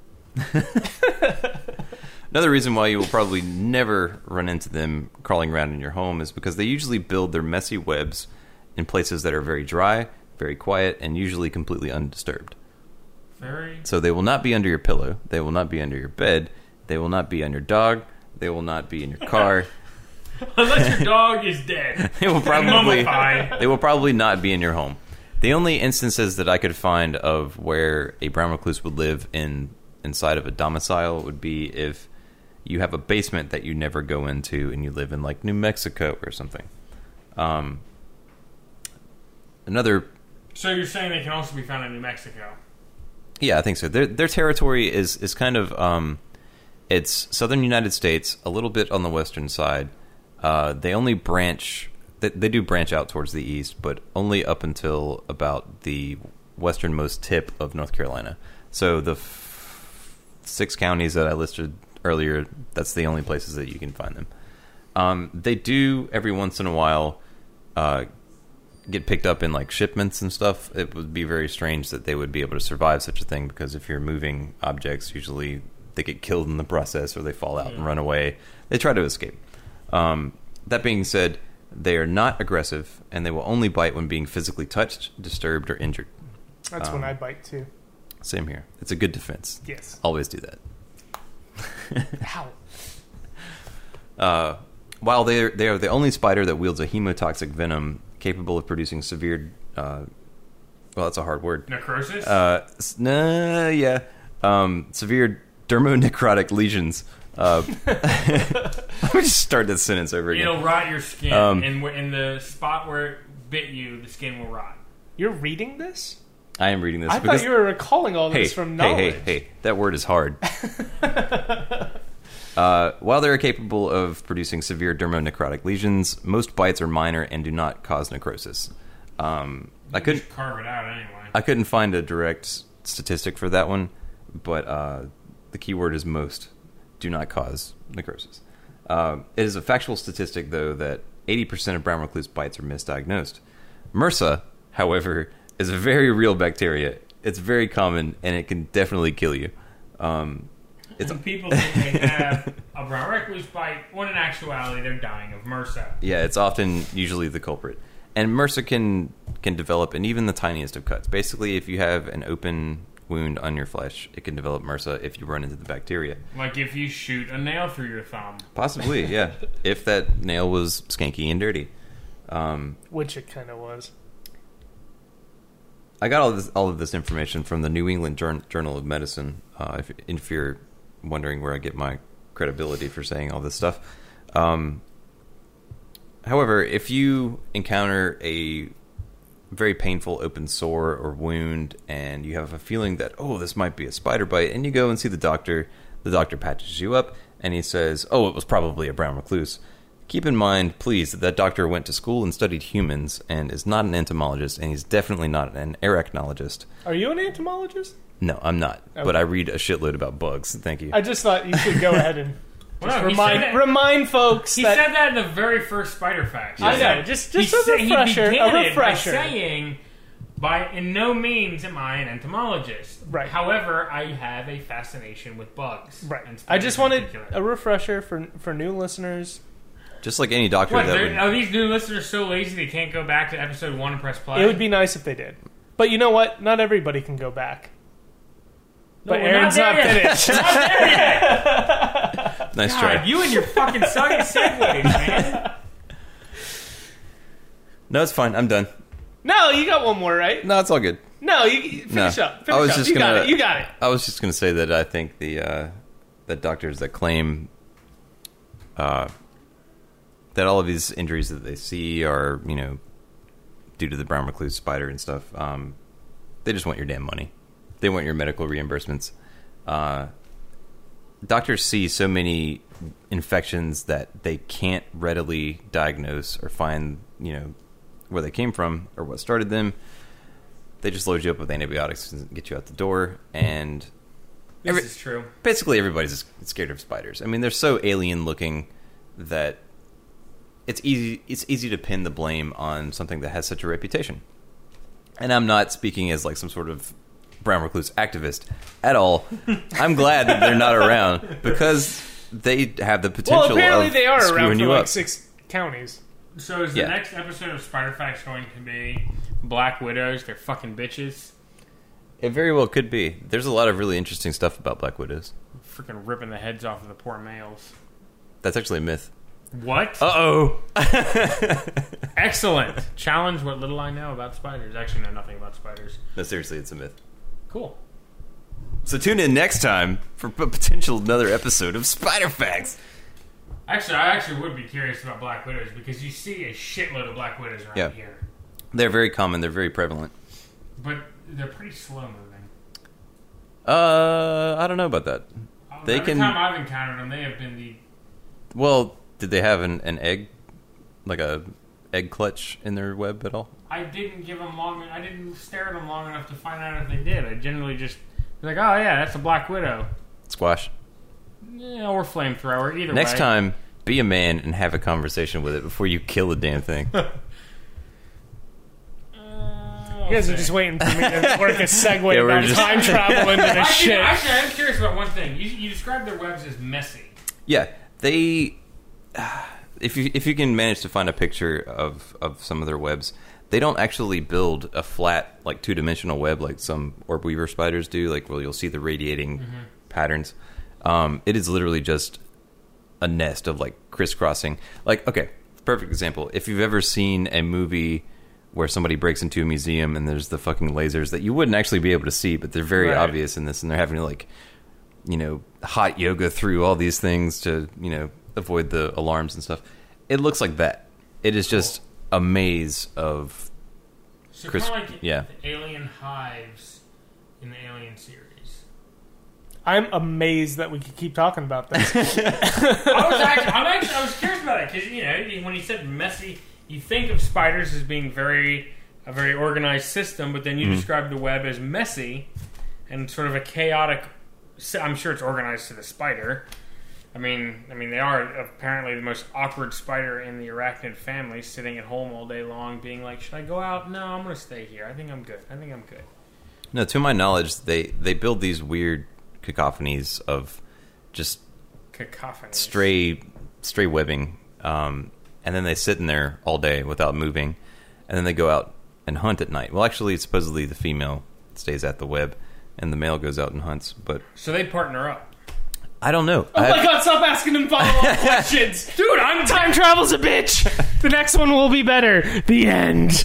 Another reason why you will probably never run into them crawling around in your home is because they usually build their messy webs in places that are very dry, very quiet, and usually completely undisturbed. Very. So they will not be under your pillow. They will not be under your bed. They will not be on your dog. They will not be in your car. Unless your dog is dead. They will probably Mummified. they will probably not be in your home. The only instances that I could find of where a brown recluse would live in inside of a domicile would be if you have a basement that you never go into and you live in like New Mexico or something. Um, another, So you're saying they can also be found in New Mexico? yeah, I think so. Their their territory is is kind of um, it's southern United States, a little bit on the western side. Uh, they only branch. They, they do branch out towards the east, but only up until about the westernmost tip of North Carolina. So the f- six counties that I listed earlier, that's the only places that you can find them. Um, they do every once in a while uh, get picked up in like shipments and stuff. It would be very strange that they would be able to survive such a thing, because if you're moving objects, usually they get killed in the process or they fall out Yeah. and run away. They try to escape. Um, that being said, they are not aggressive, and they will only bite when being physically touched, disturbed, or injured. That's Um, when I bite too. Same here. It's a good defense. Yes. Always do that. Ow. Uh, while they are, they are the only spider that wields a hemotoxic venom capable of producing severe, uh, well, that's a hard word. Necrosis? Uh, s- nah, yeah, um, severe dermonecrotic lesions. Uh, let me just start this sentence over again. It'll rot your skin, Um, and wh- in the spot where it bit you, the skin will rot. You're reading this? I am reading this. I because, thought you were recalling all hey, this from hey, knowledge. hey, hey, that word is hard. Uh, while they are capable of producing severe dermonecrotic lesions, most bites are minor and do not cause necrosis. Um, I You couldn't, just carve it out anyway. I couldn't find a direct statistic for that one, but uh, the key word is most do not cause necrosis. Uh, it is a factual statistic, though, that eighty percent of brown recluse bites are misdiagnosed. MRSA, however, is a very real bacteria. It's very common, and it can definitely kill you. Um, it's And people think they have a brown recluse bite, when in actuality they're dying of MRSA. Yeah, it's often usually the culprit. And MRSA can can develop in even the tiniest of cuts. Basically, if you have an open wound on your flesh, it can develop MRSA if you run into the bacteria. Like if you shoot a nail through your thumb. Possibly, yeah. If that nail was skanky and dirty. Um, Which it kind of was. I got all this, all of this information from the New England Jour- Journal of Medicine. Uh, if, if you're wondering where I get my credibility for saying all this stuff. Um, however, if you encounter a very painful open sore or wound and you have a feeling that, oh, this might be a spider bite, and you go and see the doctor, the doctor patches you up and he says, oh, it was probably a brown recluse. Keep in mind, please, that that doctor went to school and studied humans and is not an entomologist, and he's definitely not an arachnologist. Are you an entomologist? No, I'm not. Okay. But I read a shitload about bugs. Thank you. I just thought you should go ahead and Well, he remind said that- remind folks He that said that in the very first Spider Facts. I He know, said- just- he just a said- he refresher, a began it refresher. By saying, by in no means am I an entomologist. Right. However, I have a fascination with bugs. right. and I spiders just in wanted particular. a refresher for for new listeners. Just like any doctor What, that they're- would... are these new listeners so lazy they can't go back to episode one and press play? It would be nice if they did. But you know what? Not everybody can go back. No, But we're Aaron's not, not there yet. finished. Not there yet. Nice God, try. you and your fucking soggy segues, man. No, it's fine. I'm done. No, you got one more, right? No, it's all good. No, you you finish No. up. Finish I was up. just you gonna- got it. You got it. I was just going to say that I think the uh, that doctors that claim uh, that all of these injuries that they see are, you know, due to the brown recluse spider and stuff, um, they just want your damn money. They want your medical reimbursements. Uh, doctors see so many infections that they can't readily diagnose or find, you know, where they came from or what started them. They just load you up with antibiotics and get you out the door. And This Every- is true. basically everybody's scared of spiders. I mean, they're so alien looking that it's easy it's easy to pin the blame on something that has such a reputation. And I'm not speaking as like some sort of brown recluse activist at all. I'm glad that they're not around because they have the potential. Well, apparently of they are screwing around for you like up. six counties. So is the Yeah. next episode of Spider Facts going to be Black Widows? They're fucking bitches. It very well could be. There's a lot of really interesting stuff about Black Widows. Freaking ripping the heads off of the poor males. That's actually a myth. What? Uh oh. Excellent. Challenge what little I know about spiders. Actually, know nothing about spiders. No, seriously, it's a myth. Cool. So tune in next time for a potential another episode of Spider Facts. Actually, I actually would be curious about Black Widows because you see a shitload of Black Widows around Yeah. here. They're very common. They're very prevalent. But they're pretty slow moving. Uh, I don't know about that. They Every can. time I've encountered them, they have been the... Well, did they have an, an egg, like a egg clutch in their web at all? I didn't give them long... I didn't stare at them long enough to find out if they did. I generally just... Like, oh yeah, that's a Black Widow. Squash. Yeah, or flamethrower, either Next way. time, be a man and have a conversation with it before you kill the damn thing. Uh, You guys okay. are just waiting for me to work a segue Yeah, we're about just- time travel into this Actually, shit. actually, I'm curious about one thing. You, you described their webs as messy. Yeah, they. If you if you can manage to find a picture of, of some of their webs, they don't actually build a flat like two dimensional web like some orb weaver spiders do. Like, well, you'll see the radiating Mm-hmm. patterns. Um, it is literally just a nest of like crisscrossing. Like, okay, perfect example. If you've ever seen a movie where somebody breaks into a museum and there's the fucking lasers that you wouldn't actually be able to see, but they're very Right. obvious in this, and they're having to like, you know, hot yoga through all these things to, you know, avoid the alarms and stuff. It looks like that. It is just a maze of So Chris- kind of like yeah. the alien hives in the Alien series. I'm amazed that we could keep talking about this. I was actually, I'm actually, I was curious about it because you know when you said messy, you think of spiders as being very a very organized system, but then you Mm-hmm. describe the web as messy and sort of a chaotic. I'm sure it's organized to the spider. I mean, I mean they are apparently the most awkward spider in the arachnid family, sitting at home all day long, being like, "Should I go out? No, I'm going to stay here. I think I'm good. I think I'm good." no. To my knowledge, they they build these weird cacophonies of just Cacophony. stray stray webbing, um, and then they sit in there all day without moving, and then they go out and hunt at night. Well, actually, supposedly the female stays at the web, and the male goes out and hunts. But So they partner up. I don't know. Oh I my have- god, stop asking him follow-up questions. Dude, I'm time travel's a bitch. The next one will be better. The end.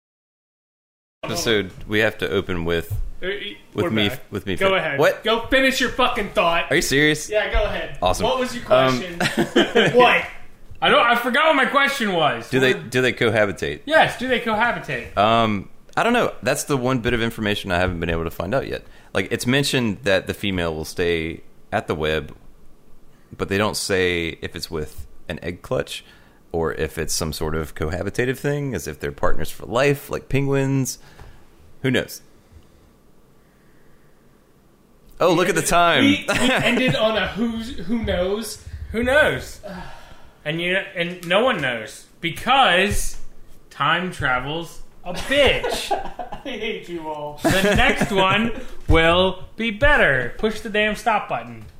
episode we have to open with We're with me back. with me. Go fi- ahead. What? Go finish your fucking thought. Are you serious? Yeah, go ahead. Awesome. What was your Um, question? What? I don't. I forgot what my question was. Do they do they cohabitate? Yes. Do they cohabitate? Um, I don't know. That's the one bit of information I haven't been able to find out yet. Like, it's mentioned that the female will stay at the web, but they don't say if it's with an egg clutch or if it's some sort of cohabitative thing, as if they're partners for life, like penguins. Who knows? Oh, look at the time. We, we ended on a who's who knows. Who knows? And you and no one knows because time travels a bitch. I hate you all. The next one will be better. Push the damn stop button.